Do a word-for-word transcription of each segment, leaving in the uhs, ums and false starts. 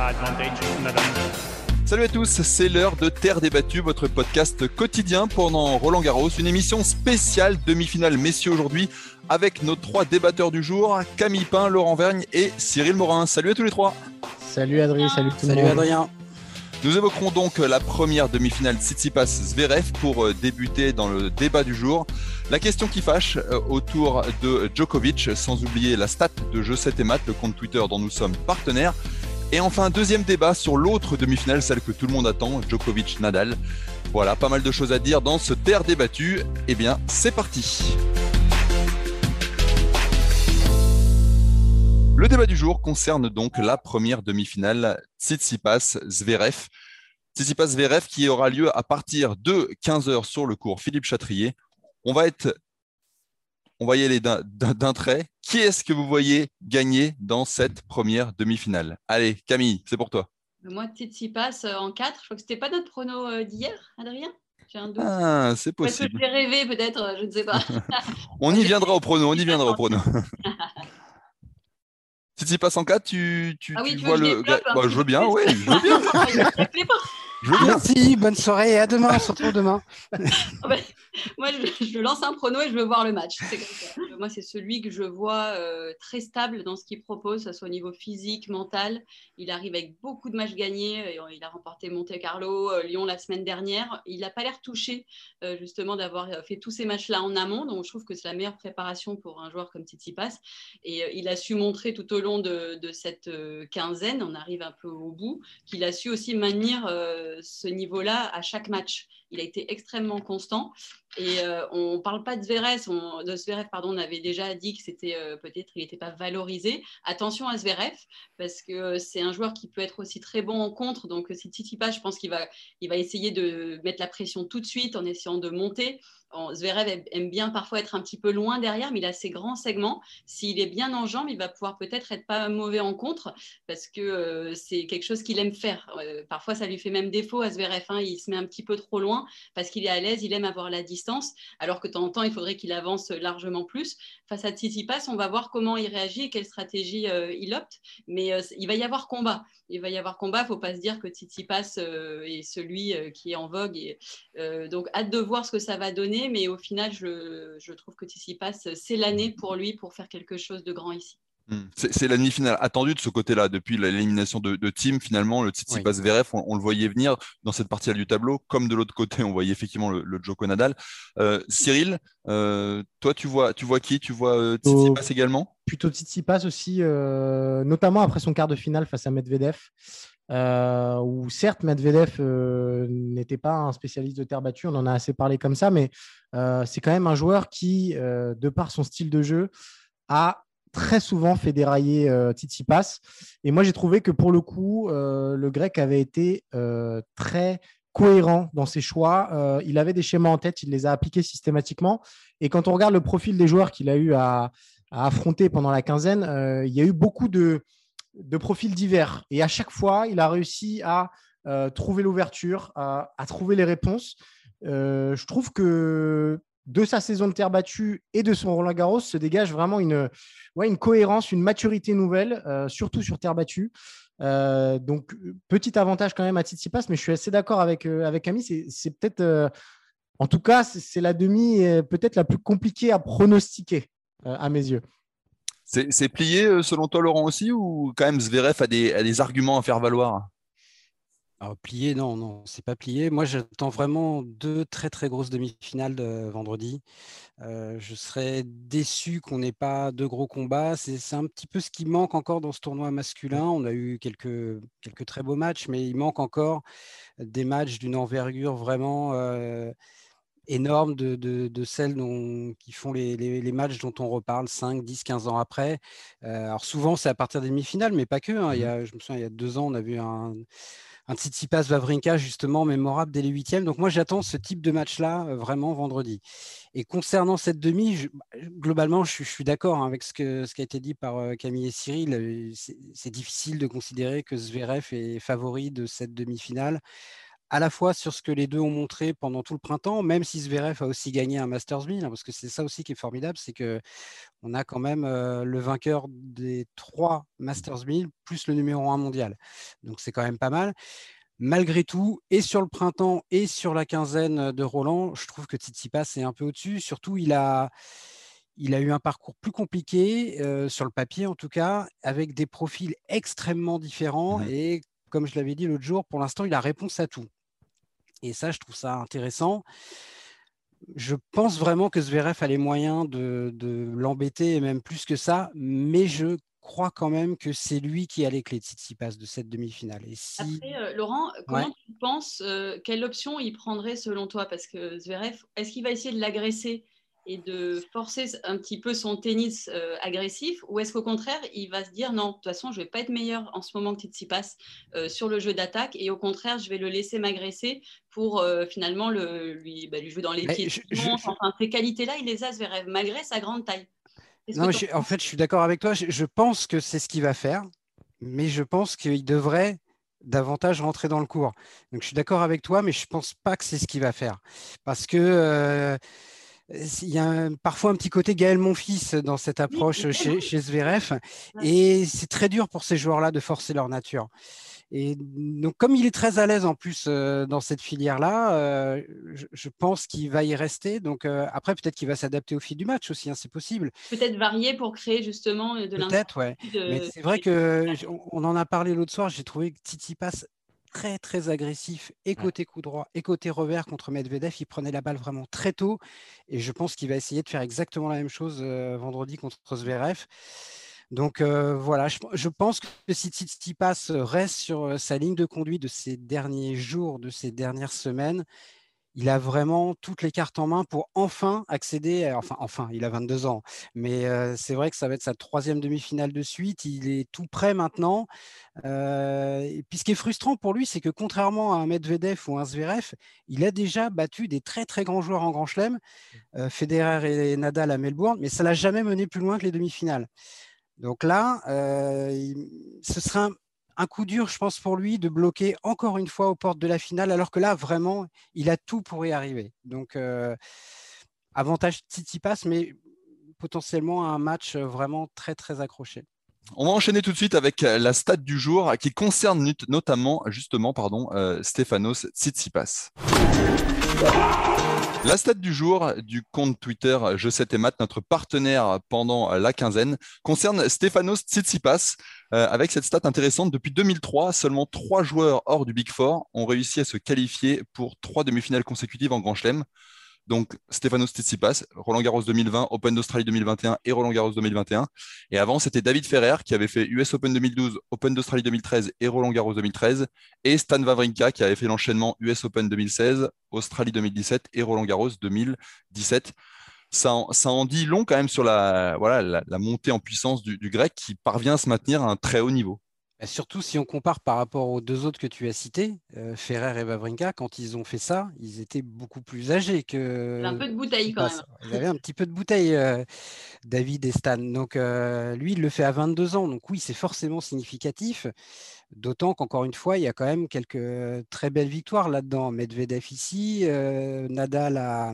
advantage Nadal. Salut à tous, c'est l'heure de Terre débattue, votre podcast quotidien pendant Roland Garros, une émission spéciale demi-finale messieurs aujourd'hui avec nos trois débatteurs du jour, Camille Pain, Laurent Vergne et Cyril Morin. Salut à tous les trois. Salut Adrien, salut tout le monde. Salut Adrien. Nous évoquerons donc la première demi-finale Tsitsipas-Zverev pour débuter dans le débat du jour. La question qui fâche autour de Djokovic, sans oublier la stat de Jeu sept et Mat, le compte Twitter dont nous sommes partenaires. Et enfin, deuxième débat sur l'autre demi-finale, celle que tout le monde attend, Djokovic-Nadal. Voilà, pas mal de choses à dire dans ce Terre débattue. Eh bien, c'est parti. Le débat du jour concerne donc la première demi-finale Tsitsipas-Zverev. Tsitsipas-Zverev qui aura lieu à partir de quinze heures sur le cours Philippe Chatrier. On va être... On va y aller d'un, d'un, d'un trait. Qui est-ce que vous voyez gagner dans cette première demi-finale ? Allez, Camille, c'est pour toi. Moi, Tsitsipas en quatre. Je crois que ce n'était pas notre prono d'hier, Adrien ? J'ai un doute. Ah, c'est possible. Est-ce que je l'ai rêvé peut-être ? Je ne sais pas. On y viendra au prono, on y viendra au prono. Tsitsipas en quatre, tu, tu, ah oui, tu tu vois veux le... Que je, bah, je veux bien, oui, je veux bien. Je veux bien. Merci, bonne soirée et à demain, on se retrouve demain. Moi, je, je lance un prono et je veux voir le match. C'est comme ça. Moi, c'est celui que je vois euh, très stable dans ce qu'il propose, que ce soit au niveau physique, mental. Il arrive avec beaucoup de matchs gagnés. Il a remporté Monte-Carlo, euh, Lyon la semaine dernière. Il n'a pas l'air touché, euh, justement, d'avoir fait tous ces matchs-là en amont. Donc, je trouve que c'est la meilleure préparation pour un joueur comme Tsitsipas. Et euh, il a su montrer tout au long de, de cette euh, quinzaine, on arrive un peu au bout, qu'il a su aussi maintenir euh, ce niveau-là à chaque match. Il a été extrêmement constant. Et euh, on ne parle pas de Zverev, on, de Zverev, pardon, on avait déjà dit que c'était euh, peut-être il n'était pas valorisé. Attention à Zverev, parce que euh, c'est un joueur qui peut être aussi très bon en contre. Donc, si Tsitsipas, je pense qu'il va, il va essayer de mettre la pression tout de suite en essayant de monter. Zverev aime bien parfois être un petit peu loin derrière, mais il a ses grands segments. S'il est bien en jambes, il va pouvoir peut-être être pas mauvais en contre, parce que euh, c'est quelque chose qu'il aime faire. Euh, parfois, ça lui fait même défaut à Zverev. Hein, il se met un petit peu trop loin parce qu'il est à l'aise, il aime avoir la distance, alors que de temps en temps, il faudrait qu'il avance largement plus. Face à Tsitsipas, on va voir comment il réagit et quelle stratégie euh, il opte, mais euh, il va y avoir combat. Il va y avoir combat, il ne faut pas se dire que Tsitsipas euh, est celui euh, qui est en vogue. Et, euh, donc, hâte de voir ce que ça va donner, mais au final, je, je trouve que Tsitsipas, c'est l'année pour lui pour faire quelque chose de grand ici. C'est, c'est la demi-finale attendue de ce côté-là. Depuis l'élimination de, de Thiem, finalement, le Tsitsipas-Zverev, on, on le voyait venir dans cette partie-là du tableau, comme de l'autre côté, on voyait effectivement le, le Djoko Nadal. Euh, Cyril, euh, toi, tu vois, tu vois qui ? Tu vois euh, Tsitsipas oh, également ? Plutôt Tsitsipas aussi, euh, notamment après son quart de finale face à Medvedev, euh, où certes, Medvedev euh, n'était pas un spécialiste de terre battue, on en a assez parlé comme ça, mais euh, c'est quand même un joueur qui, euh, de par son style de jeu, a très souvent fait dérailler euh, Tsitsipas. Et moi, j'ai trouvé que pour le coup, euh, le Grec avait été euh, très cohérent dans ses choix. Euh, il avait des schémas en tête, il les a appliqués systématiquement. Et quand on regarde le profil des joueurs qu'il a eu à, à affronter pendant la quinzaine, euh, il y a eu beaucoup de, de profils divers. Et à chaque fois, il a réussi à euh, trouver l'ouverture, à, à trouver les réponses. Euh, je trouve que de sa saison de terre battue et de son Roland Garros se dégage vraiment une, ouais, une cohérence, une maturité nouvelle, euh, surtout sur terre battue. Euh, donc, petit avantage quand même à Tsitsipas, mais je suis assez d'accord avec, euh, avec Camille. C'est, c'est peut-être, euh, en tout cas, c'est, c'est la demi euh, peut-être la plus compliquée à pronostiquer euh, à mes yeux. C'est, c'est plié selon toi, Laurent, aussi, ou quand même Zverev a des, a des arguments à faire valoir ? Alors, plié, non, non, c'est pas plié. Moi, j'attends vraiment deux très, très grosses demi-finales de vendredi. Euh, je serais déçu qu'on n'ait pas de gros combats. C'est, c'est un petit peu ce qui manque encore dans ce tournoi masculin. On a eu quelques, quelques très beaux matchs, mais il manque encore des matchs d'une envergure vraiment euh, énorme de, de, de celles dont, qui font les, les, les matchs dont on reparle cinq, dix, quinze ans après. Euh, alors souvent, c'est à partir des demi-finales, mais pas que. Hein. Il y a, je me souviens, il y a deux ans, on a vu un... un Tsitsipas-Wawrinka justement mémorable dès les huitièmes. Donc moi j'attends ce type de match-là euh, vraiment vendredi. Et concernant cette demi, je, globalement je, je suis d'accord hein, avec ce, que, ce qui a été dit par euh, Camille et Cyril. C'est, c'est difficile de considérer que Zverev est favori de cette demi-finale, à la fois sur ce que les deux ont montré pendant tout le printemps, même si Zverev a aussi gagné un Masters mille, hein, parce que c'est ça aussi qui est formidable, c'est qu'on a quand même euh, le vainqueur des trois Masters mille plus le numéro un mondial. Donc c'est quand même pas mal. Malgré tout, et sur le printemps et sur la quinzaine de Roland, je trouve que Tsitsipas est un peu au-dessus. Surtout, il a, il a eu un parcours plus compliqué, euh, sur le papier en tout cas, avec des profils extrêmement différents. Mhm. Et comme je l'avais dit l'autre jour, pour l'instant, il a réponse à tout. Et ça, je trouve ça intéressant. Je pense vraiment que Zverev a les moyens de, de l'embêter, et même plus que ça, mais je crois quand même que c'est lui qui a les clés de Tsitsipas de cette demi-finale. Et si... Après, euh, Laurent, Ouais. comment tu penses, euh, quelle option il prendrait selon toi? Parce que Zverev, est-ce qu'il va essayer de l'agresser et de forcer un petit peu son tennis euh, agressif, ou est-ce qu'au contraire, il va se dire non, de toute façon, je ne vais pas être meilleur en ce moment que Tsitsipas euh, sur le jeu d'attaque, et au contraire, je vais le laisser m'agresser pour euh, finalement le, lui, bah, lui jouer dans les Mais pieds. je, je, je... Enfin, ces qualités-là, il les a, Zverev, malgré sa grande taille. Qu'est-ce que Non, tu je, en en penses? fait, je suis d'accord avec toi. Je, je pense que c'est ce qu'il va faire, mais je pense qu'il devrait davantage rentrer dans le cours. Donc, je suis d'accord avec toi, mais je ne pense pas que c'est ce qu'il va faire. Parce que euh, il y a un- parfois un petit côté Gaël Monfils dans cette Oui, approche chez, chez Zverev, ouais. et c'est très dur pour ces joueurs-là de forcer leur nature. Et donc, comme il est très à l'aise en plus euh, dans cette filière-là, euh, je, je pense qu'il va y rester. Donc, euh, après, peut-être qu'il va s'adapter au fil du match aussi, hein, c'est possible. Peut-être varier pour créer justement de Peut-être, ouais. l'incertitude. Mais euh, c'est vrai chez- que j- on on en a parlé l'autre soir. J'ai trouvé que Tsitsipas très, très agressif, et Ouais. côté coup droit, et côté revers contre Medvedev. Il prenait la balle vraiment très tôt. Et je pense qu'il va essayer de faire exactement la même chose euh, vendredi contre Zverev. Donc euh, voilà, je, je pense que si Tsitsipas reste sur euh, sa ligne de conduite de ces derniers jours, de ces dernières semaines, il a vraiment toutes les cartes en main pour enfin accéder, à- enfin, enfin, il a vingt-deux ans, mais euh, c'est vrai que ça va être sa troisième demi-finale de suite. Il est tout prêt maintenant. Euh, et puis ce qui est frustrant pour lui, c'est que contrairement à un Medvedev ou un Zverev, il a déjà battu des très très grands joueurs en Grand Chelem, euh, Federer et Nadal à Melbourne, mais ça l'a jamais mené plus loin que les demi-finales. Donc là, euh, il- ce sera un, un coup dur, je pense, pour lui de bloquer encore une fois aux portes de la finale, alors que là, vraiment, il a tout pour y arriver. Donc, euh, avantage Tsitsipas, mais potentiellement un match vraiment très, très accroché. On va enchaîner tout de suite avec la stat du jour qui concerne not- notamment, justement, pardon, euh, Stefanos Tsitsipas. La stat du jour du compte Twitter Je sais tes maths, notre partenaire pendant la quinzaine, concerne Stefanos Tsitsipas. Euh, avec cette stat intéressante, depuis deux mille trois, seulement trois joueurs hors du Big Four ont réussi à se qualifier pour trois demi-finales consécutives en Grand Chelem. Donc, Stefanos Tsitsipas, Roland Garros deux mille vingt, Open d'Australie deux mille vingt et un et Roland Garros deux mille vingt et un. Et avant, c'était David Ferrer qui avait fait U S Open deux mille douze, Open d'Australie deux mille treize et Roland Garros deux mille treize. Et Stan Wawrinka qui avait fait l'enchaînement U S Open deux mille seize, Australie deux mille dix-sept et Roland Garros deux mille dix-sept. Ça en, ça en dit long quand même sur la, voilà, la, la montée en puissance du, du grec qui parvient à se maintenir à un très haut niveau. Et surtout si on compare par rapport aux deux autres que tu as cités, euh, Ferrer et Wawrinka, quand ils ont fait ça, ils étaient beaucoup plus âgés Un que peu de bouteille quand Tsitsipas. même. Ils avaient un petit peu de bouteille, euh, David et Stan. Donc euh, lui, il le fait à vingt-deux ans. Donc oui, c'est forcément significatif. D'autant qu'encore une fois, il y a quand même quelques très belles victoires là-dedans. Medvedev ici, euh, Nadal à,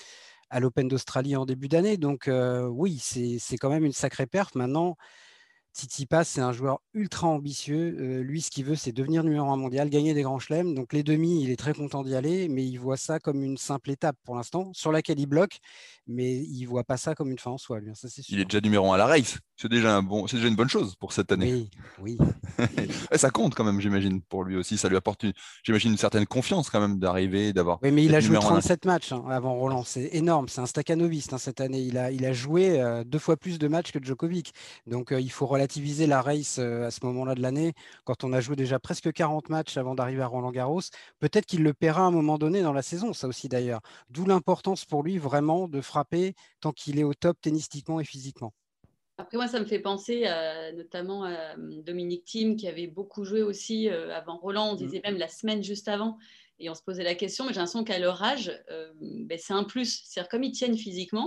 à l'Open d'Australie en début d'année. Donc euh, oui, c'est c'est quand même une sacrée perf. Maintenant, Tsitsipas, c'est un joueur ultra ambitieux. Euh, lui, ce qu'il veut, c'est devenir numéro un mondial, gagner des grands chelems. Donc les demi, il est très content d'y aller, mais il voit ça comme une simple étape pour l'instant, sur laquelle il bloque, mais il voit pas ça comme une fin en soi, lui, hein, ça c'est Il est sûr. déjà numéro un à la race. C'est déjà, un bon, c'est déjà une bonne chose pour cette année. Oui, oui. Ouais, ça compte quand même, j'imagine, pour lui aussi. Ça lui apporte, une, j'imagine, une certaine confiance quand même d'arriver, d'avoir Oui, mais il d'être a joué numéro un. trente-sept matchs, hein, avant Roland. C'est énorme. C'est un staccanoviste, hein, cette année. Il a, il a joué euh, deux fois plus de matchs que Djokovic. Donc, euh, il faut relativiser la race euh, à ce moment-là de l'année. Quand on a joué déjà presque quarante matchs avant d'arriver à Roland-Garros, peut-être qu'il le paiera à un moment donné dans la saison, ça aussi d'ailleurs. D'où l'importance pour lui vraiment de frapper tant qu'il est au top tennistiquement et physiquement. Après, moi, ça me fait penser à, notamment à Dominique Thiem qui avait beaucoup joué aussi euh, avant Roland. On Mm. disait même la semaine juste avant. Et on se posait la question, mais j'ai l'impression qu'à leur âge, euh, ben, c'est un plus. C'est-à-dire, comme ils tiennent physiquement,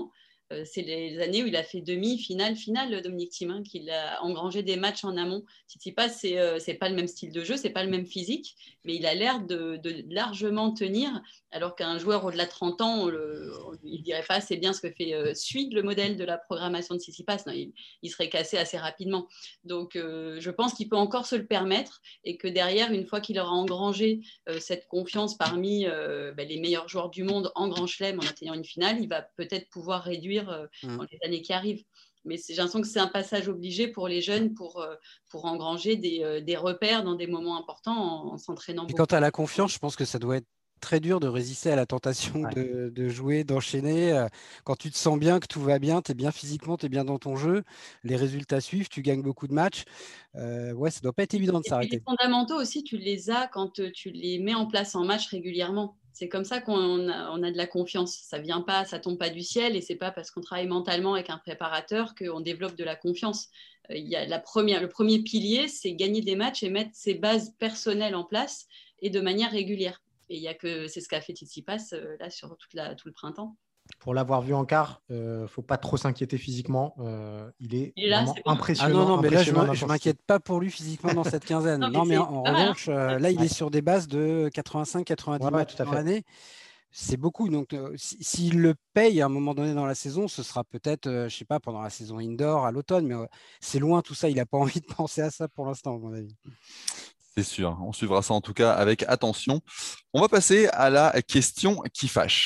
Euh, c'est les années où il a fait demi, finale, finale, Dominic Thiem, hein, qu'il a engrangé des matchs en amont. Tsitsipas, c'est euh, c'est pas le même style de jeu, c'est pas le même physique, mais il a l'air de, de largement tenir, alors qu'un joueur au-delà de trente ans, on le, on, il dirait pas assez bien ce que fait euh, Suide, le modèle de la programmation de Tsitsipas. Non, il, il serait cassé assez rapidement. Donc, euh, je pense qu'il peut encore se le permettre et que derrière, une fois qu'il aura engrangé euh, cette confiance parmi euh, ben, les meilleurs joueurs du monde en Grand Chelem en atteignant une finale, il va peut-être pouvoir réduire euh, mmh. dans les années qui arrivent. Mais j'ai l'impression que c'est un passage obligé pour les jeunes pour, euh, pour engranger des, euh, des repères dans des moments importants en, en s'entraînant et beaucoup. Quand tu as la confiance, je pense que ça doit être très dur de résister à la tentation ouais. de, de jouer, d'enchaîner. Quand tu te sens bien, que tout va bien, tu es bien physiquement, tu es bien dans ton jeu, les résultats suivent, tu gagnes beaucoup de matchs. Euh, ouais, ça ne doit pas être évident de s'arrêter. Les fondamentaux aussi, tu les as quand tu les mets en place en match régulièrement. C'est comme ça qu'on a, on a de la confiance. Ça vient pas, ça tombe pas du ciel et c'est pas parce qu'on travaille mentalement avec un préparateur qu'on développe de la confiance. Euh, il y a la première, le premier pilier, c'est gagner des matchs et mettre ses bases personnelles en place et de manière régulière. Et il y a que c'est ce qu'a fait Tsitsipas euh, là sur toute la, tout le printemps. Pour l'avoir vu en quart, il euh, ne faut pas trop s'inquiéter physiquement. Euh, il est, il est là, vraiment c'est bon. impressionnant. Ah non, non, mais là, je ne m'inquiète pas pour lui physiquement dans cette quinzaine. non, mais, non, mais en, en revanche, euh, là, il ouais. est sur des bases de quatre-vingt-cinq quatre-vingt-dix ouais, matchs par année. C'est beaucoup. Donc, euh, s'il si, le paye à un moment donné dans la saison, ce sera peut-être, euh, je ne sais pas, pendant la saison indoor, à l'automne. Mais euh, c'est loin tout ça. Il n'a pas envie de penser à ça pour l'instant, à mon avis. C'est sûr. On suivra ça en tout cas avec attention. On va passer à la question qui fâche.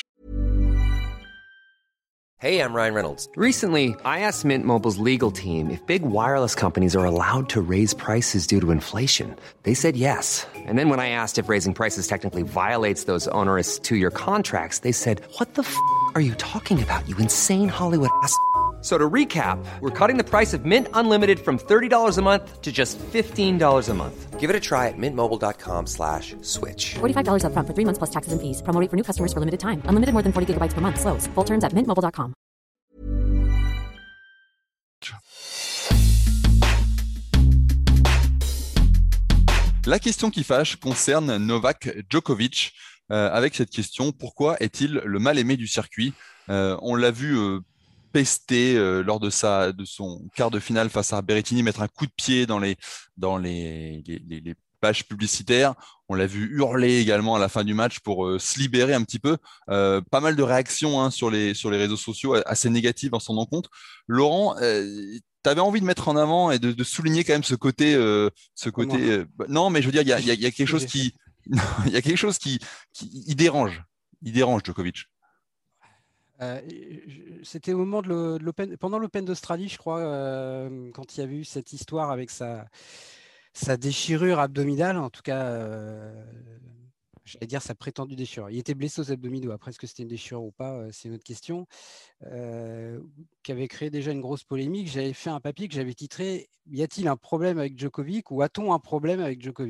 Hey, I'm Ryan Reynolds. Recently, I asked Mint Mobile's legal team if big wireless companies are allowed to raise prices due to inflation. They said yes. And then when I asked if raising prices technically violates those onerous two-year contracts, they said, what the f*** are you talking about, you insane Hollywood ass f- So to recap, we're cutting the price of Mint Unlimited from thirty dollars a month to just fifteen dollars a month. Give it a try at mintmobile.com slash switch. forty-five dollars up front for three months plus taxes and fees. Promo rate for new customers for limited time. Unlimited more than forty gigabytes per month. Slows full terms at mint mobile dot com. La question qui fâche concerne Novak Djokovic. Euh, avec cette question, pourquoi est-il le mal-aimé du circuit ? euh, On l'a vu euh, pester euh, lors de, sa, de son quart de finale face à Berrettini, mettre un coup de pied dans les, dans les, les, les, les pages publicitaires. On l'a vu hurler également à la fin du match pour euh, se libérer un petit peu. Euh, pas mal de réactions hein, sur, les, sur les réseaux sociaux assez négatives en son encontre. Laurent, euh, tu avais envie de mettre en avant et de, de souligner quand même ce côté... Euh, ce côté euh, non, mais je veux dire, il y a, y, a, y a quelque chose qui... Il y a quelque chose qui, qui il dérange. Il dérange Djokovic. Euh, c'était au moment de l'Open, pendant l'Open d'Australie, je crois, euh, quand il y avait eu cette histoire avec sa, sa déchirure abdominale, en tout cas, euh, j'allais dire sa prétendue déchirure. Il était blessé aux abdominaux. Après, est-ce que c'était une déchirure ou pas, euh, c'est une autre question, euh, qui avait créé déjà une grosse polémique. J'avais fait un papier que j'avais titré « Y a-t-il un problème avec Djokovic ou a-t-on un problème avec Djokovic ?»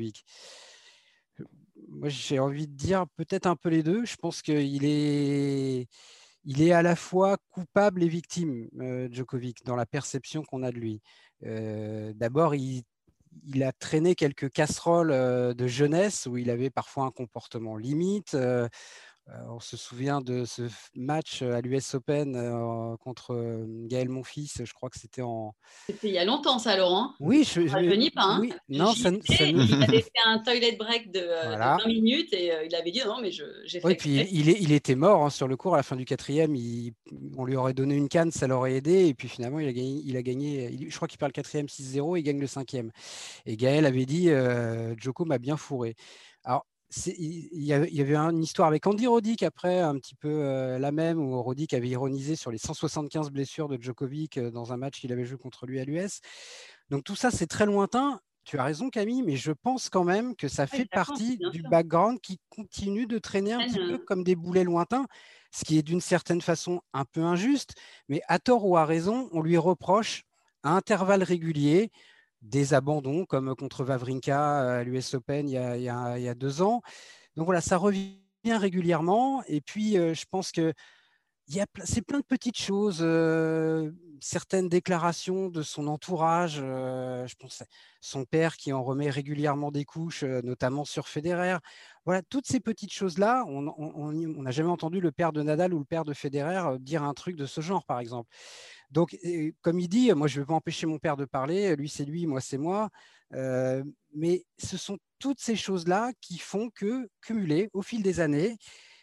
Moi, j'ai envie de dire peut-être un peu les deux. Je pense qu'il est, il est à la fois coupable et victime, euh, Djokovic, dans la perception qu'on a de lui. Euh, d'abord, il, il a traîné quelques casseroles euh, de jeunesse où il avait parfois un comportement limite. Euh, Euh, on se souvient de ce match à l'U S Open euh, contre euh, Gaël Monfils, je crois que c'était en... C'était il y a longtemps ça, Laurent. Oui, je ne rajeunit pas. Hein. Oui. Non, ça, ça... Il avait fait un toilet break de, voilà. de vingt minutes et euh, il avait dit non, mais je, j'ai fait. Oui, puis il, est, il était mort hein, sur le court à la fin du quatrième. Il, on lui aurait donné une canne, ça l'aurait aidé. Et puis finalement, il a gagné. Il a gagné il, je crois qu'il perd le quatrième six zéro et il gagne le cinquième. Et Gaël avait dit euh, Djoko m'a bien fourré. Alors, C'est, il, y avait, il y avait une histoire avec Andy Roddick après, un petit peu euh, la même, où Roddick avait ironisé sur les cent soixante-quinze blessures de Djokovic euh, dans un match qu'il avait joué contre lui à l'U S. Donc tout ça, c'est très lointain. Tu as raison, Camille, mais je pense quand même que ça fait ouais, partie du sûr. background qui continue de traîner un petit peu comme des boulets lointains, ce qui est d'une certaine façon un peu injuste, mais à tort ou à raison, on lui reproche à intervalles réguliers des abandons comme contre Wawrinka à l'U S Open il y a, il y a, il y a deux ans. Donc voilà, ça revient régulièrement. Et puis, euh, je pense que il y a, c'est plein de petites choses, euh, certaines déclarations de son entourage, euh, je pense son père qui en remet régulièrement des couches, euh, notamment sur Federer. Voilà, toutes ces petites choses-là, on n'a jamais entendu le père de Nadal ou le père de Federer dire un truc de ce genre, par exemple. Donc, comme il dit, moi, je ne vais pas empêcher mon père de parler, lui, c'est lui, moi, c'est moi. Euh, mais ce sont toutes ces choses-là qui font que, cumulées au fil des années,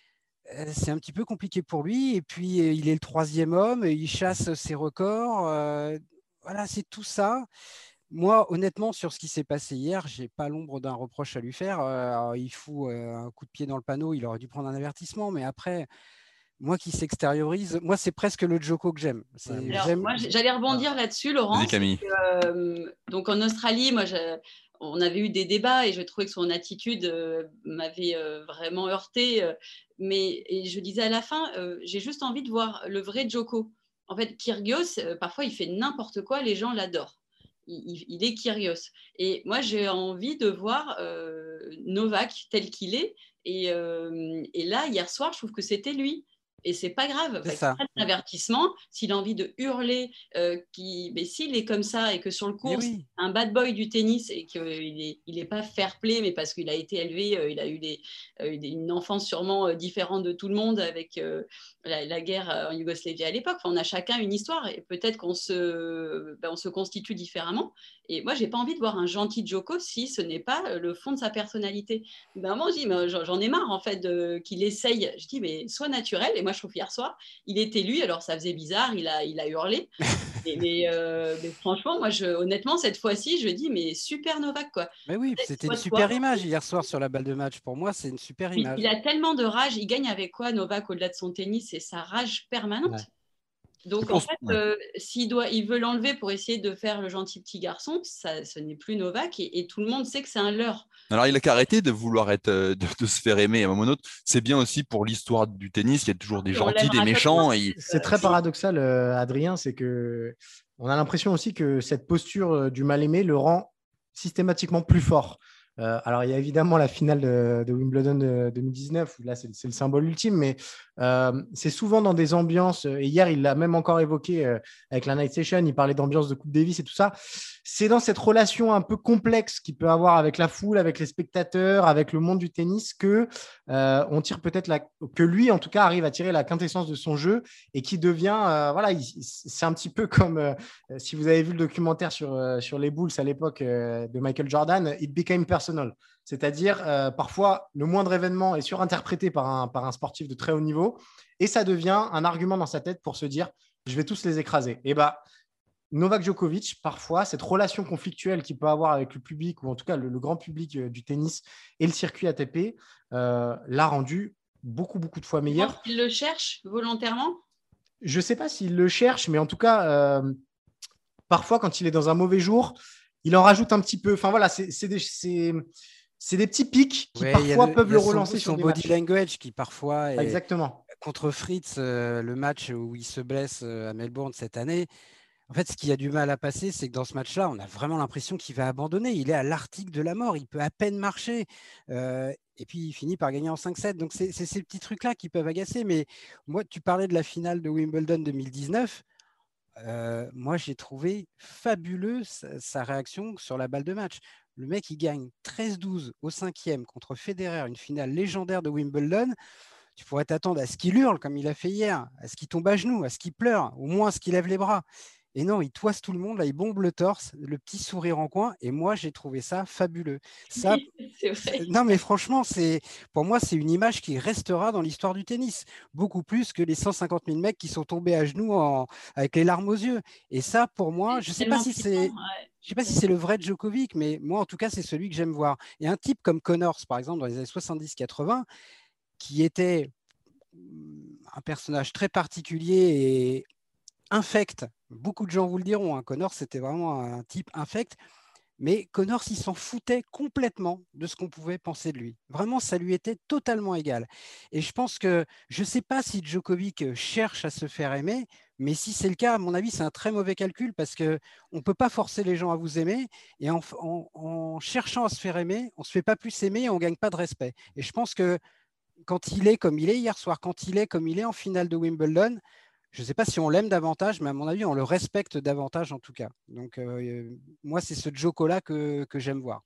c'est un petit peu compliqué pour lui. Et puis, il est le troisième homme, il chasse ses records. Euh, voilà, c'est tout ça. Moi, honnêtement, sur ce qui s'est passé hier, je n'ai pas l'ombre d'un reproche à lui faire. Euh, il fout euh, un coup de pied dans le panneau, il aurait dû prendre un avertissement. Mais après, moi qui s'extériorise, moi, c'est presque le Djoko que j'aime. Alors, j'aime... Moi, j'allais rebondir ah. là-dessus, Laurent. Vas-y, Camille. Que, euh, donc, en Australie, moi, je... on avait eu des débats et je trouvais que son attitude euh, m'avait euh, vraiment heurté. Euh, mais et je disais à la fin, euh, j'ai juste envie de voir le vrai Djoko. En fait, Kyrgios, euh, parfois, il fait n'importe quoi, les gens l'adorent. Il, il est Kyrgios. Et moi, j'ai envie de voir euh, Novak tel qu'il est. Et, euh, et là, hier soir, je trouve que c'était lui. Et c'est pas grave. C'est ça. Un avertissement, s'il a envie de hurler, euh, qui... mais s'il est comme ça et que sur le cours, oui. c'est un bad boy du tennis et qu'il n'est il est pas fair play, mais parce qu'il a été élevé, euh, il a eu des, euh, une enfance sûrement euh, différente de tout le monde avec euh, la, la guerre en Yougoslavie à l'époque. Enfin, on a chacun une histoire et peut-être qu'on se, ben, on se constitue différemment. Et moi, j'ai pas envie de voir un gentil Djoko si ce n'est pas le fond de sa personnalité. Ben, moi, je dis, mais j'en ai marre en fait de, qu'il essaye. Je dis, mais sois naturel. Et moi, je trouve hier soir, il était lui. Alors, ça faisait bizarre. Il a, il a hurlé. Et, mais, euh, mais franchement, moi, je, honnêtement, cette fois-ci, je dis, mais super Novak, quoi. Mais oui, c'était une super toi, image hier soir sur la balle de match. Pour moi, c'est une super image. Il, il a tellement de rage. Il gagne avec quoi, Novak, au-delà de son tennis? C'est sa rage permanente. Ouais. Donc, en fait, ouais. euh, s'il doit, il veut l'enlever pour essayer de faire le gentil petit garçon, ça, ce n'est plus Novak et, et tout le monde sait que c'est un leurre. Alors, il a qu'à arrêter de vouloir être, de, de se faire aimer à un moment ou autre. C'est bien aussi pour l'histoire du tennis. Il y a toujours des gentils, des méchants. Et... C'est très paradoxal, euh, Adrien. C'est que on a l'impression aussi que cette posture du mal-aimé le rend systématiquement plus fort. Euh, alors, il y a évidemment la finale de, de Wimbledon de deux mille dix-neuf, où là, c'est, c'est le symbole ultime, mais euh, c'est souvent dans des ambiances, et hier, il l'a même encore évoqué euh, avec la Night Session, il parlait d'ambiance de Coupe Davis et tout ça. C'est dans cette relation un peu complexe qu'il peut avoir avec la foule, avec les spectateurs, avec le monde du tennis, que euh, on tire peut-être la, que lui, en tout cas, arrive à tirer la quintessence de son jeu et qui devient, euh, voilà, il, c'est un petit peu comme euh, si vous avez vu le documentaire sur, euh, sur les Bulls à l'époque euh, de Michael Jordan, It Became Personal. C'est-à-dire, euh, parfois, le moindre événement est surinterprété par un, par un sportif de très haut niveau et ça devient un argument dans sa tête pour se dire « je vais tous les écraser ». Et bah, Novak Djokovic, parfois, cette relation conflictuelle qu'il peut avoir avec le public, ou en tout cas le, le grand public euh, du tennis et le circuit A T P, euh, l'a rendu beaucoup, beaucoup de fois meilleur. Il le cherche volontairement ? Je ne sais pas s'il le cherche, mais en tout cas, euh, parfois, quand il est dans un mauvais jour, il en rajoute un petit peu. Enfin voilà, c'est, c'est des... C'est... C'est des petits pics qui ouais, parfois le, peuvent le relancer son, sur des body matchs. language qui parfois est... Exactement. Contre Fritz, euh, le match où il se blesse euh, à Melbourne cette année. En fait, ce qui a du mal à passer, c'est que dans ce match-là, on a vraiment l'impression qu'il va abandonner. Il est à l'article de la mort. Il peut à peine marcher. Euh, et puis, il finit par gagner en cinq sept. Donc, c'est, c'est ces petits trucs-là qui peuvent agacer. Mais moi, tu parlais de la finale de Wimbledon deux mille dix-neuf. Euh, moi, j'ai trouvé fabuleux sa, sa réaction sur la balle de match. Le mec, il gagne treize douze au cinquième contre Federer, une finale légendaire de Wimbledon. Tu pourrais t'attendre à ce qu'il hurle comme il a fait hier, à ce qu'il tombe à genoux, à ce qu'il pleure, au moins à ce qu'il lève les bras. Et non, il toise tout le monde, là, il bombe le torse, le petit sourire en coin. Et moi, j'ai trouvé ça fabuleux. Ça, c'est vrai. Non, mais franchement, c'est, pour moi, c'est une image qui restera dans l'histoire du tennis. Beaucoup plus que les cent cinquante mille mecs qui sont tombés à genoux en, avec les larmes aux yeux. Et ça, pour moi, je ne sais pas si c'est... Ouais. Je ne sais pas si c'est le vrai Djokovic, mais moi, en tout cas, c'est celui que j'aime voir. Et un type comme Connors, par exemple, dans les années soixante-dix quatre-vingts, qui était un personnage très particulier et infect. Beaucoup de gens vous le diront. Hein. Connors, c'était vraiment un type infect. Mais Connors, il s'en foutait complètement de ce qu'on pouvait penser de lui. Vraiment, ça lui était totalement égal. Et je pense que, je ne sais pas si Djokovic cherche à se faire aimer, mais si c'est le cas, à mon avis, c'est un très mauvais calcul parce qu'on ne peut pas forcer les gens à vous aimer. Et en, en, en cherchant à se faire aimer, on ne se fait pas plus aimer et on ne gagne pas de respect. Et je pense que quand il est comme il est hier soir, quand il est comme il est en finale de Wimbledon, je ne sais pas si on l'aime davantage, mais à mon avis, on le respecte davantage en tout cas. Donc, euh, moi, c'est ce Djoko-là que, que j'aime voir.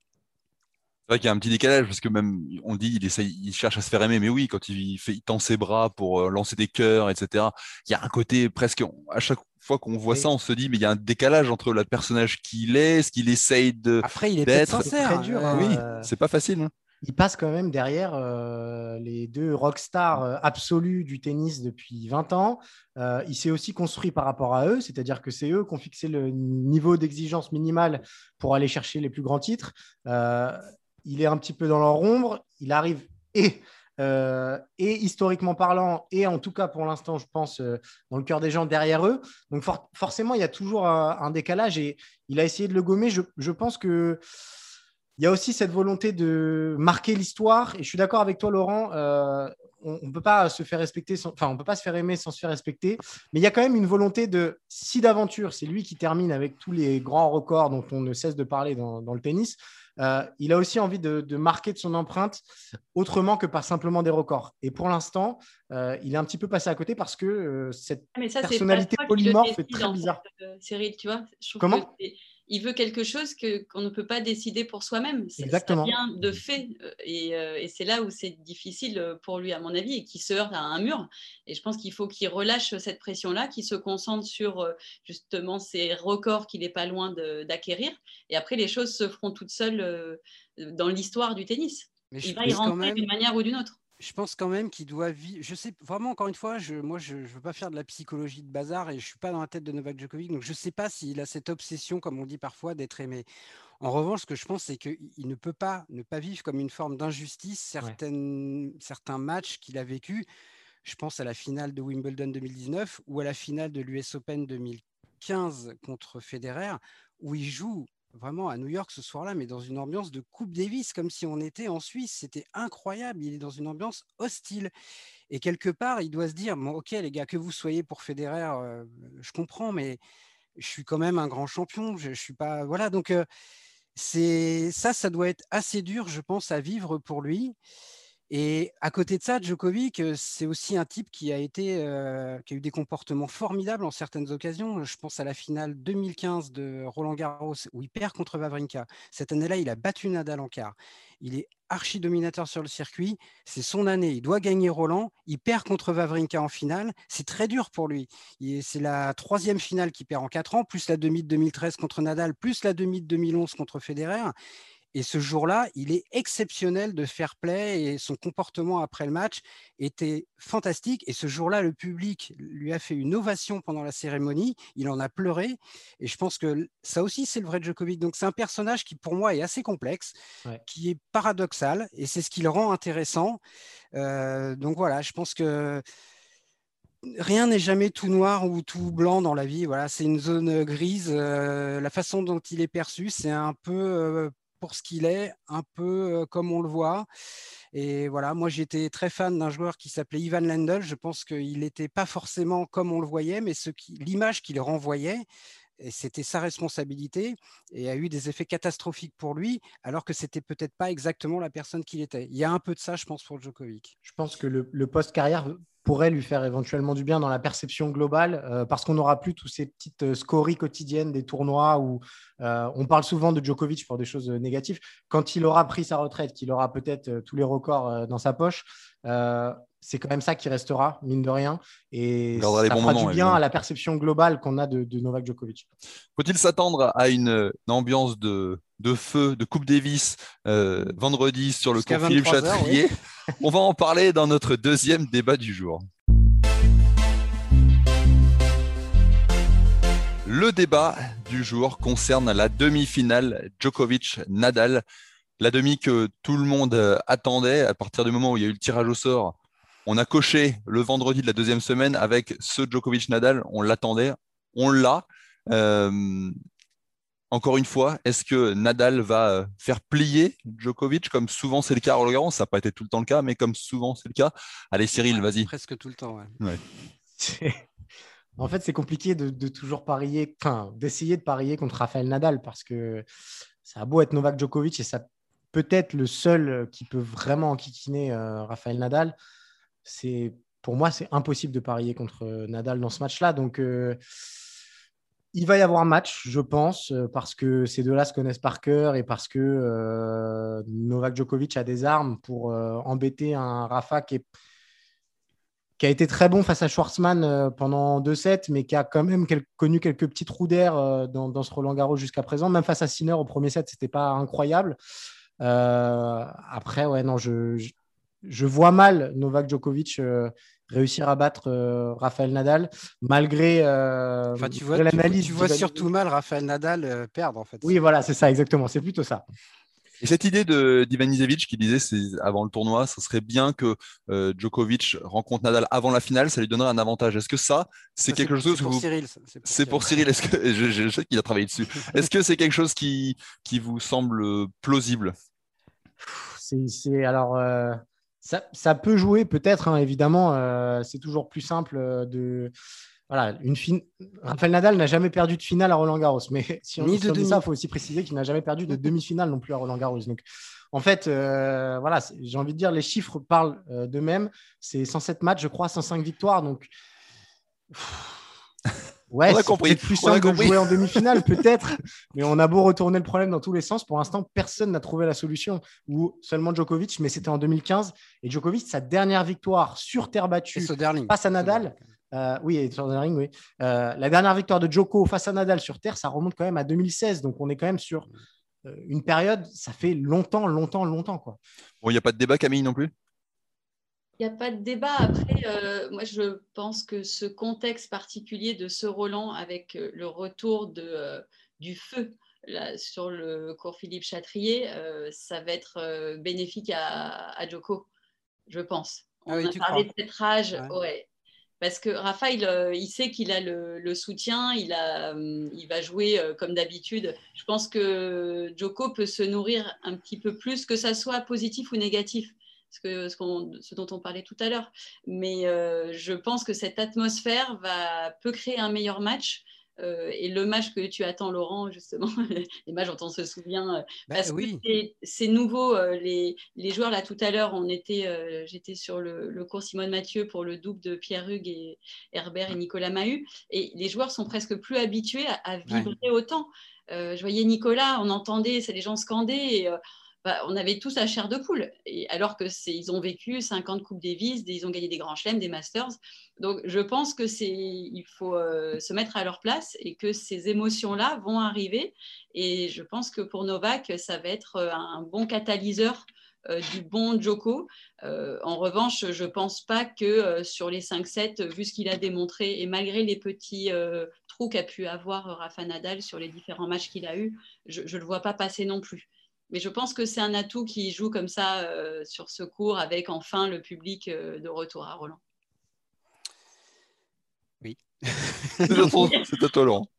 C'est vrai qu'il y a un petit décalage parce que même on dit il essaye, il cherche à se faire aimer, mais oui, quand il fait, il tend ses bras pour euh, lancer des cœurs, et cetera. Il y a un côté presque à chaque fois qu'on voit Et ça, on se dit mais il y a un décalage entre le personnage qu'il est, ce qu'il essaye de Après, il est peut-être d'être. c'est très sincère. dur. Euh, Oui, hein. c'est pas facile. Hein. Il passe quand même derrière euh, les deux rockstars euh, absolus du tennis depuis vingt ans. Euh, il s'est aussi construit par rapport à eux, c'est-à-dire que c'est eux qui ont fixé le niveau d'exigence minimal pour aller chercher les plus grands titres. Euh, il est un petit peu dans leur ombre. Il arrive et, euh, et historiquement parlant, et en tout cas pour l'instant, je pense, euh, dans le cœur des gens derrière eux. Donc for- forcément, il y a toujours un, un décalage et il a essayé de le gommer. Je, je pense que il y a aussi cette volonté de marquer l'histoire. Et je suis d'accord avec toi, Laurent. Euh, on ne peut pas se faire respecter, sans, enfin, on peut pas se faire aimer sans se faire respecter. Mais il y a quand même une volonté de, si d'aventure, c'est lui qui termine avec tous les grands records dont on ne cesse de parler dans, dans le tennis. Euh, il a aussi envie de, de marquer de son empreinte autrement que par simplement des records. Et pour l'instant, euh, il est un petit peu passé à côté parce que euh, cette Mais ça, c'est personnalité pas toi qui le polymorphe est décide, très en bizarre. fait, euh, Cyril, tu vois. Je trouve Comment que c'est- il veut quelque chose que, qu'on ne peut pas décider pour soi-même. Ça, ça Exactement. vient de fait. euh, Et, euh, et c'est là où c'est difficile euh, pour lui, à mon avis, et qu'il se heurte à un mur. Et je pense qu'il faut qu'il relâche cette pression-là, qu'il se concentre sur euh, justement ces records qu'il n'est pas loin de- d'acquérir. Et après, les choses se feront toutes seules euh, dans l'histoire du tennis. mais je Il va y pense quand rentrer même, d'une manière ou d'une autre. je pense quand même qu'il doit vivre. Je sais vraiment, encore une fois, je, moi, je ne veux pas faire de la psychologie de bazar et je ne suis pas dans la tête de Novak Djokovic, donc je ne sais pas s'il a cette obsession, comme on dit parfois, d'être aimé. En revanche, ce que je pense, c'est qu'il ne peut pas ne pas vivre comme une forme d'injustice Ouais. certaines, certains matchs qu'il a vécu. Je pense à la finale de Wimbledon deux mille dix-neuf ou à la finale de l'U S Open deux mille quinze contre Federer, où il joue vraiment à New York ce soir-là, mais dans une ambiance de Coupe Davis, comme si on était en Suisse. C'était incroyable. Il est dans une ambiance hostile. Et quelque part, il doit se dire, bon, ok les gars, que vous soyez pour Federer, euh, je comprends, mais je suis quand même un grand champion. Je, je suis pas, voilà. Donc euh, c'est ça, ça doit être assez dur, je pense, à vivre pour lui. Et à côté de ça, Djokovic, euh, c'est aussi un type qui a été, euh, qui a eu des comportements formidables en certaines occasions. Je pense à la finale deux mille quinze de Roland-Garros où il perd contre Wawrinka. Cette année-là, il a battu Nadal en quart. Il est archi dominateur sur le circuit. C'est son année. Il doit gagner Roland. Il perd contre Wawrinka en finale. C'est très dur pour lui. Il- C'est la troisième finale qu'il perd en quatre ans, plus la demi de deux mille treize contre Nadal, plus la demi de deux mille onze contre Federer. Et ce jour-là, il est exceptionnel de fair play et son comportement après le match était fantastique. Et ce jour-là, le public lui a fait une ovation pendant la cérémonie. Il en a pleuré. Et je pense que ça aussi, c'est le vrai Djokovic. Donc, c'est un personnage qui, pour moi, est assez complexe, Ouais. qui est paradoxal. Et c'est ce qui le rend intéressant. Euh, donc, voilà, je pense que rien n'est jamais tout noir ou tout blanc dans la vie. Voilà, c'est une zone grise. Euh, la façon dont il est perçu, c'est un peu euh, pour ce qu'il est, un peu euh, comme on le voit. Et voilà, moi j'étais très fan d'un joueur qui s'appelait Ivan Lendl. Je pense qu'il n'était pas forcément comme on le voyait, mais ce qui, l'image qu'il renvoyait, et c'était sa responsabilité et a eu des effets catastrophiques pour lui, alors que c'était peut-être pas exactement la personne qu'il était. Il y a un peu de ça, je pense, pour Djokovic. Je pense que le, le post-carrière pourrait lui faire éventuellement du bien dans la perception globale euh, parce qu'on n'aura plus toutes ces petites euh, scories quotidiennes des tournois où euh, on parle souvent de Djokovic pour des choses euh, négatives. Quand il aura pris sa retraite, qu'il aura peut-être euh, tous les records euh, dans sa poche, euh, c'est quand même ça qui restera, mine de rien. Et On gardera les ça bons fera moments, du bien évidemment. à la perception globale qu'on a de, de Novak Djokovic. Faut-il s'attendre à une, une ambiance de, de feu, de Coupe Davis euh, vendredi sur le Jusqu'à cours Philippe vingt-trois heures, Chatrier? On va en parler dans notre deuxième débat du jour. Le débat du jour concerne la demi-finale Djokovic-Nadal. La demi que tout le monde euh, attendait à partir du moment où il y a eu le tirage au sort. On a coché le vendredi de la deuxième semaine avec ce Djokovic-Nadal. On l'attendait, on l'a. Euh, encore une fois, est-ce que Nadal va euh, faire plier Djokovic comme souvent c'est le cas à Roland-Garros? Ça n'a pas été tout le temps le cas, mais comme souvent c'est le cas. Allez Cyril, Ouais, vas-y. presque tout le temps. Ouais. Ouais. C'est- En fait, c'est compliqué de, de toujours parier, enfin, d'essayer de parier contre Rafael Nadal parce que ça a beau être Novak Djokovic et ça peut-être le seul qui peut vraiment enquiquiner euh, Rafael Nadal. C'est, pour moi, c'est impossible de parier contre Nadal dans ce match-là. Donc, euh, il va y avoir un match, je pense, parce que ces deux-là se connaissent par cœur et parce que euh, Novak Djokovic a des armes pour euh, embêter un Rafa qui, est, qui a été très bon face à Schwartzmann euh, pendant deux sets, mais qui a quand même quel, connu quelques petits trous d'air euh, dans, dans ce Roland-Garros jusqu'à présent. Même face à Sinner au premier set, ce n'était pas incroyable. Euh, après, ouais, non, je, je, je vois mal Novak Djokovic euh, réussir à battre euh, Rafael Nadal, malgré, euh, enfin, tu vois, malgré tu, l'analyse. tu vois surtout mal Rafael Nadal euh, perdre, en fait. Oui, voilà, c'est ça, exactement. C'est plutôt ça. Et cette idée de d'Ivanisevic qui disait c'est avant le tournoi, ce serait bien que euh, Djokovic rencontre Nadal avant la finale, ça lui donnerait un avantage. Est-ce que ça, c'est ça, quelque c'est, chose c'est que pour vous... Cyril. C'est pour, c'est pour Cyril. Est-ce que je, je sais qu'il a travaillé dessus. Est-ce que c'est quelque chose qui qui vous semble plausible? C'est, c'est alors euh, ça, ça peut jouer peut-être, hein, évidemment. Euh, c'est toujours plus simple de voilà une fin... Rafael Nadal n'a jamais perdu de finale à Roland-Garros, mais si on, Ni si de on dit demi. ça, il faut aussi préciser qu'il n'a jamais perdu de demi-finale non plus à Roland-Garros. Donc en fait, euh, voilà, j'ai envie de dire les chiffres parlent euh, d'eux-mêmes. C'est cent sept matchs, je crois, cent cinq victoires. Donc ouais, On a c'est compris. peut-être plus On a simple de compris. jouer en demi-finale, peut-être, mais on a beau retourner le problème dans tous les sens. Pour l'instant, personne n'a trouvé la solution, ou seulement Djokovic, mais c'était en deux mille quinze. Et Djokovic, sa dernière victoire sur terre battue face à Nadal, euh, oui, et Soderling, oui. Euh, la dernière victoire de Djoko face à Nadal sur terre, ça remonte quand même à deux mille seize. Donc on est quand même sur euh, une période, ça fait longtemps, longtemps, longtemps, quoi. Bon, il n'y a pas de débat, Camille, non plus? Il n'y a pas de débat. Après, euh, moi, je pense que ce contexte particulier de ce Roland, avec euh, le retour de, euh, du feu là, sur le cours Philippe Chatrier, euh, ça va être euh, bénéfique à, à Djoko, je pense. On Ah oui, a tu parlé crois? de cette rage, Ouais. ouais. Parce que Rafa, il, euh, il sait qu'il a le, le soutien, il, a, euh, il va jouer euh, comme d'habitude. Je pense que Djoko peut se nourrir un petit peu plus, que ça soit positif ou négatif, ce, que, ce, qu'on, ce dont on parlait tout à l'heure. Mais euh, je pense que cette atmosphère va, peut créer un meilleur match. Euh, et le match que tu attends, Laurent, justement, les matchs dont on se souvient, euh, bah, parce oui. que c'est, c'est nouveau. Euh, les, les joueurs, là, tout à l'heure, on était, euh, j'étais sur le, le cours Simone Mathieu pour le double de Pierre Hugues et Herbert et Nicolas Mahut. Et les joueurs sont presque plus habitués à, à vibrer ouais. autant. Euh, je voyais Nicolas, on entendait, c'est les gens scandaient. Et, euh, bah, on avait tous la chair de poule, et alors que c'est, ils ont vécu cinquante Coupes Davis, ils ont gagné des grands chelems, des Masters. Donc je pense que c'est, il faut euh, se mettre à leur place et que ces émotions-là vont arriver. Et je pense que pour Novak, ça va être un bon catalyseur euh, du bon Djoko. Euh, en revanche, je ne pense pas que euh, sur les cinq sept, vu ce qu'il a démontré, et malgré les petits euh, trous qu'a pu avoir Rafa Nadal sur les différents matchs qu'il a eus, je ne le vois pas passer non plus. Mais je pense que c'est un atout qui joue comme ça euh, sur ce cours avec enfin le public euh, de retour à Roland. Oui. C'est à toi, c'est à toi, Laurent.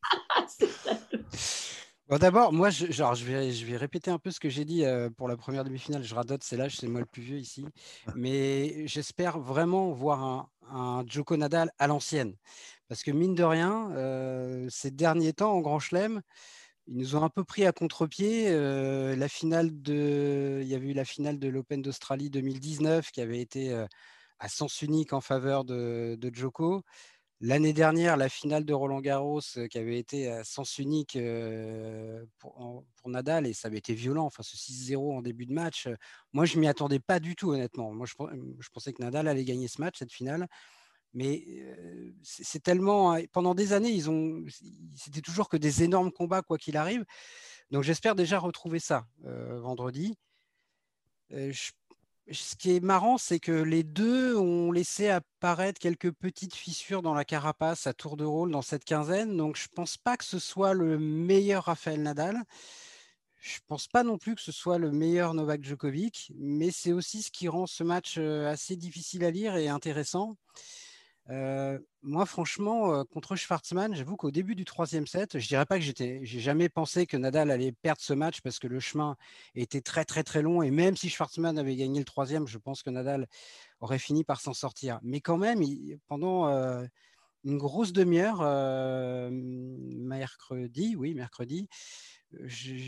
Bon, d'abord, moi, je, genre, je, vais, je vais répéter un peu ce que j'ai dit euh, pour la première demi-finale. Je radote, c'est l'âge, c'est moi le plus vieux ici. Mais j'espère vraiment voir un, un Djoko Nadal à l'ancienne. Parce que mine de rien, euh, ces derniers temps en Grand Chelem, ils nous ont un peu pris à contre-pied. Euh, la finale de, il y avait eu la finale de l'Open d'Australie deux mille dix-neuf qui avait été euh, à sens unique en faveur de, de Djoko. L'année dernière, la finale de Roland-Garros euh, qui avait été à sens unique euh, pour, en, pour Nadal, et ça avait été violent. Enfin, ce six zéro en début de match, euh, moi, je ne m'y attendais pas du tout, honnêtement. Moi, je, je pensais que Nadal allait gagner ce match, cette finale. Mais euh, c'est, c'est tellement. Pendant des années, ils ont, c'était toujours que des énormes combats, quoi qu'il arrive. Donc, j'espère déjà retrouver ça euh, vendredi. Euh, je, ce qui est marrant, c'est que les deux ont laissé apparaître quelques petites fissures dans la carapace à tour de rôle dans cette quinzaine. Donc, je ne pense pas que ce soit le meilleur Rafael Nadal. Je ne pense pas non plus que ce soit le meilleur Novak Djokovic. Mais c'est aussi ce qui rend ce match assez difficile à lire et intéressant. Euh, moi, franchement, euh, contre Schwartzmann, j'avoue qu'au début du troisième set, je dirais pas que j'étais, j'ai jamais pensé que Nadal allait perdre ce match parce que le chemin était très très très long et même si Schwartzmann avait gagné le troisième, je pense que Nadal aurait fini par s'en sortir. Mais quand même, il, pendant euh, une grosse demi-heure, euh, mercredi, oui, mercredi, je,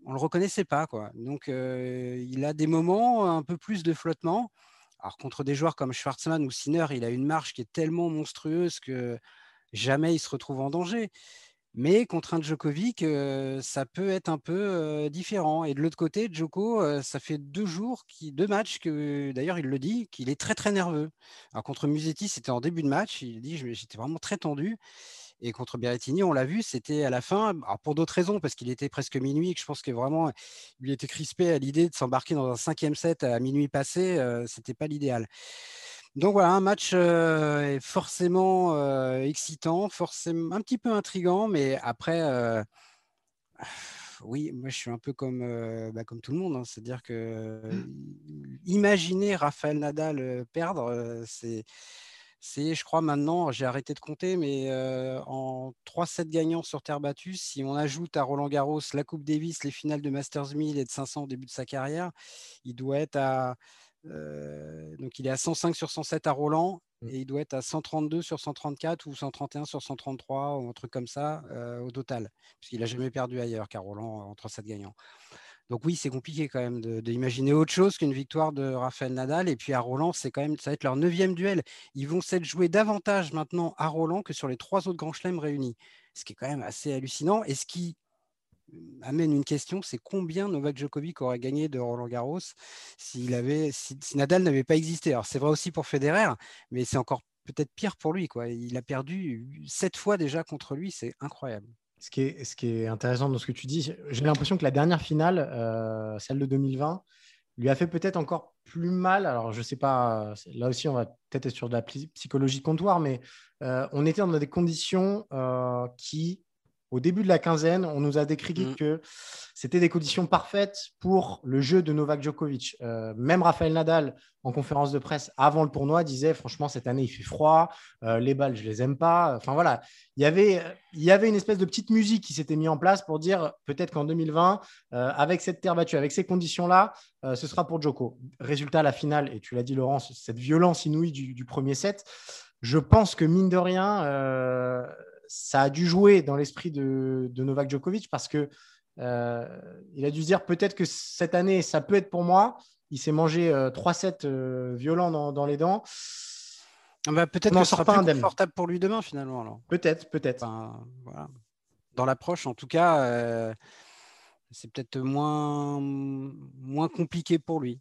on le reconnaissait pas, quoi. Donc, euh, il a des moments un peu plus de flottement. Alors, contre des joueurs comme Schwartzman ou Sinner, il a une marge qui est tellement monstrueuse que jamais il se retrouve en danger. Mais contre un Djokovic, euh, ça peut être un peu euh, différent. Et de l'autre côté, Djoko, euh, ça fait deux jours, qui, deux matchs, que d'ailleurs il le dit, qu'il est très très nerveux. Alors contre Musetti, c'était en début de match, il dit j'étais vraiment très tendu. Et contre Berrettini, on l'a vu, c'était à la fin, alors pour d'autres raisons, parce qu'il était presque minuit, et que je pense que vraiment, il était crispé à l'idée de s'embarquer dans un cinquième set à minuit passé, euh, c'était pas l'idéal. Donc voilà, un match euh, forcément euh, excitant, forcément un petit peu intriguant, mais après, euh, oui, moi je suis un peu comme, euh, bah, comme tout le monde, hein, c'est-à-dire que euh, imaginer Rafael Nadal euh, perdre, euh, c'est, c'est, je crois maintenant, j'ai arrêté de compter, mais euh, en trois sets gagnants sur terre battue, si on ajoute à Roland Garros la Coupe Davis, les finales de Masters mille et de cinq cents au début de sa carrière, il doit être à Euh, donc il est à cent cinq sur cent sept à Roland et il doit être à cent trente-deux sur cent trente-quatre ou cent trente et un sur cent trente-trois ou un truc comme ça euh, au total, puisqu'il n'a jamais perdu ailleurs qu'à Roland en trois sets gagnants. Donc oui, c'est compliqué quand même d'imaginer autre chose qu'une victoire de Rafael Nadal. Et puis à Roland, c'est quand même, ça va être leur neuvième duel. Ils vont s'être joués davantage maintenant à Roland que sur les trois autres grands chelems réunis, ce qui est quand même assez hallucinant et ce qui amène une question, c'est combien Novak Djokovic aurait gagné de Roland Garros s'il avait, si, si Nadal n'avait pas existé. Alors c'est vrai aussi pour Federer, mais c'est encore peut-être pire pour lui, quoi. Il a perdu sept fois déjà contre lui, c'est incroyable. Ce qui est, ce qui est intéressant dans ce que tu dis, j'ai l'impression que la dernière finale, euh, celle de deux mille vingt, lui a fait peut-être encore plus mal. Alors, je ne sais pas, là aussi, on va peut-être être sur de la psychologie de comptoir, mais euh, on était dans des conditions euh, qui, au début de la quinzaine, on nous a décrit mmh. que c'était des conditions parfaites pour le jeu de Novak Djokovic. Euh, même Rafael Nadal, en conférence de presse avant le tournoi, disait franchement, cette année, il fait froid, euh, les balles, je ne les aime pas. Enfin voilà, il y avait, il y avait une espèce de petite musique qui s'était mise en place pour dire peut-être qu'en deux mille vingt, euh, avec cette terre battue, avec ces conditions-là, euh, ce sera pour Djoko. Résultat, la finale, et tu l'as dit, Laurence, cette violence inouïe du, du premier set, je pense que mine de rien, euh, ça a dû jouer dans l'esprit de, de Novak Djokovic parce que euh, il a dû se dire peut-être que cette année, ça peut être pour moi. Il s'est mangé euh, trois sets euh, violents dans, dans les dents. Bah, peut-être que ce sera plus confortable pour lui demain finalement. Alors. Peut-être, peut-être. Enfin, voilà. Dans l'approche, en tout cas, euh, c'est peut-être moins, moins compliqué pour lui.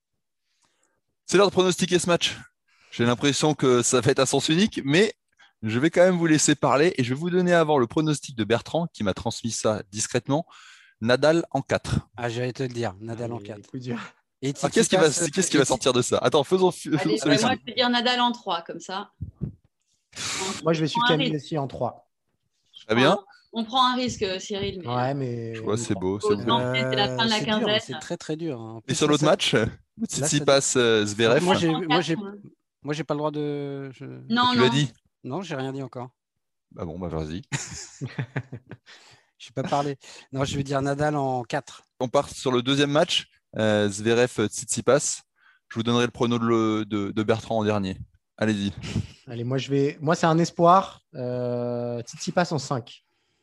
C'est l'heure de pronostiquer ce match. J'ai l'impression que ça va être à sens unique, mais je vais quand même vous laisser parler et je vais vous donner avant le pronostic de Bertrand qui m'a transmis ça discrètement. Nadal en quatre. Ah, j'allais te le dire, Nadal ah, en quatre. Et ah, qu'est-ce qui va, qu'est-ce qui va sortir de ça? Attends, faisons. Allez, bah, moi, je vais dire Nadal en trois, comme ça. Moi, je vais suivre Camille aussi en trois. Très bien. On prend un risque, Cyril. Mais... Ouais, mais. Je vois, c'est beau. C'est, beau. Euh, c'est la fin de la quinzaine. Dur, c'est très, très dur. Hein. Et sur l'autre ça... match, Tsitsipas euh, Zverev. Moi, j'ai, moi, j'ai, moi, j'ai pas le droit de. Je... Non, tu non. l'as dit. Non, j'ai rien dit encore. Bah bon, bah vas-y. Je n'ai pas parlé. Non, je vais dire Nadal en quatre. On part sur le deuxième match, euh, Zverev-Tsitsipas. Je vous donnerai le prono de, de, de Bertrand en dernier. Allez-y. Allez, moi, je vais... moi c'est un espoir. Euh, Tsitsipas en cinq.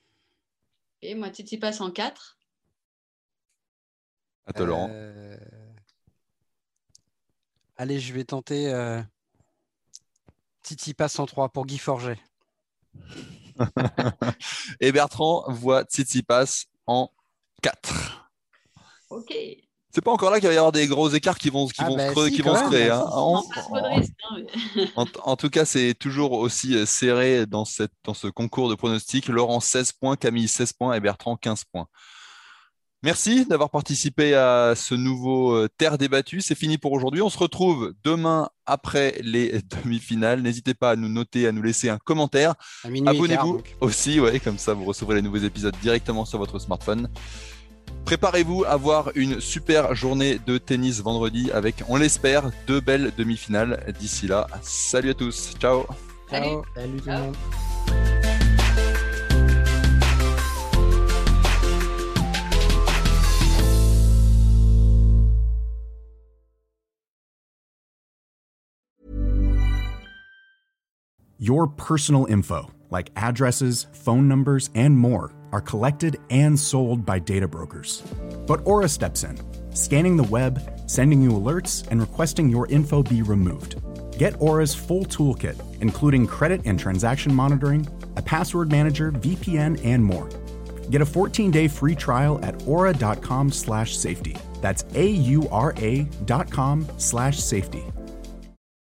Et moi, Tsitsipas en quatre. À toi, euh... Laurent. Allez, je vais tenter euh... Tsitsipas en trois pour Guy Forget. Et Bertrand voit Tsitsipas en quatre. Ok. C'est pas encore là qu'il va y avoir des gros écarts qui vont, qui ah vont bah se, creux, si, qui vont se créer. Hein. En, en, en, en tout cas, c'est toujours aussi serré dans, cette, dans ce concours de pronostics. Laurent seize points, Camille seize points et Bertrand quinze points. Merci d'avoir participé à ce nouveau Terre débattue. C'est fini pour aujourd'hui. On se retrouve demain après les demi-finales. N'hésitez pas à nous noter, à nous laisser un commentaire. Abonnez-vous quart, aussi, ouais, comme ça vous recevrez les nouveaux épisodes directement sur votre smartphone. Préparez-vous à voir une super journée de tennis vendredi avec, on l'espère, deux belles demi-finales. D'ici là, salut à tous. Ciao. Ciao. Salut tout le monde. Your personal info, like addresses, phone numbers, and more, are collected and sold by data brokers. But Aura steps in, scanning the web, sending you alerts, and requesting your info be removed. Get Aura's full toolkit, including credit and transaction monitoring, a password manager, V P N, and more. Get a fourteen-day free trial at aura.com slash safety. That's A-U-R-A dot com slash safety.